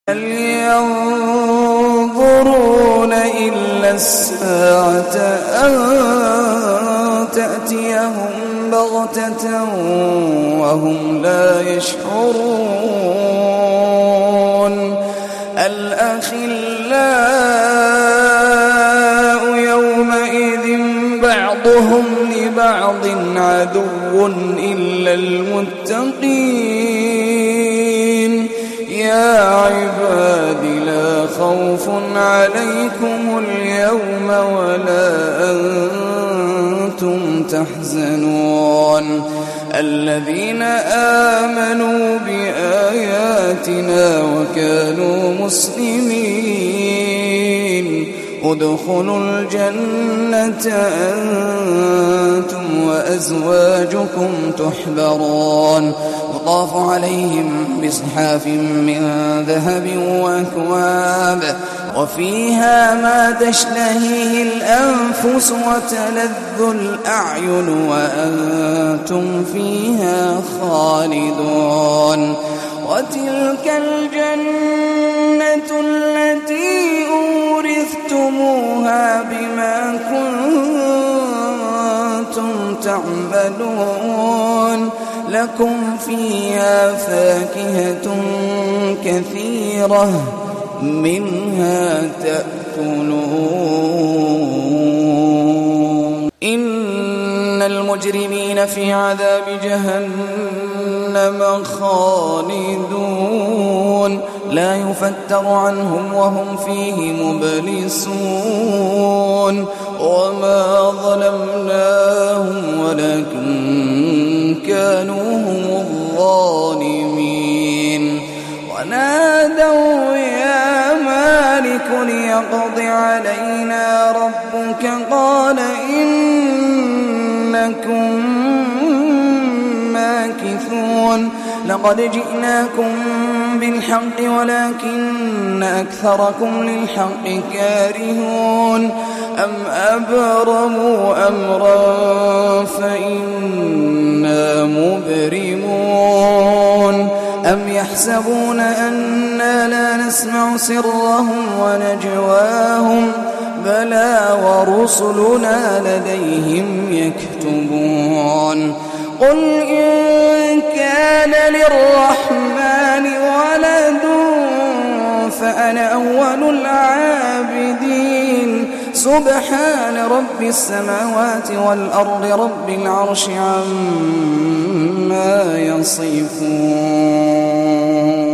هل ينظرون إلا الساعة أن تأتيهم بغتة وهم لا يشعرون الأخلاء يومئذ بعضهم لبعض عدو إلا المتقين يا عباد لا خوف عليكم اليوم ولا أنتم تحزنون الذين آمنوا بآياتنا وكانوا مسلمين ادخلوا الجنة أنتم وأزواجكم تحبرون يطاف عليهم بصحاف من ذهب وأكواب وفيها ما تشتهيه الأنفس وتلذ الأعين وأنتم فيها خالدون وتلك الجنة التي أورثتموها بما كنتم تعملون لكم فيها فاكهة كثيرة منها تأكلون إن المجرمين في عذاب جهنم خالدون لا يفتر عنهم وهم فيه مبلسون وما ظلمناهم ولكن كانوا هم الظالمين ونادوا يا مالك ليقض علينا ربك قال إنكم ماكثون لقد جئناكم بالحق ولكن أكثركم للحق كارهون أم أبرموا أمرا فإنا مبرمون أم يحسبون أنا لا نسمع سرهم ونجواهم بلى ورسلنا لديهم يكتبون قل إن كان للرحمن ولد فأنا أول العابدين سبحان رب السماوات والأرض رب العرش عما يصفون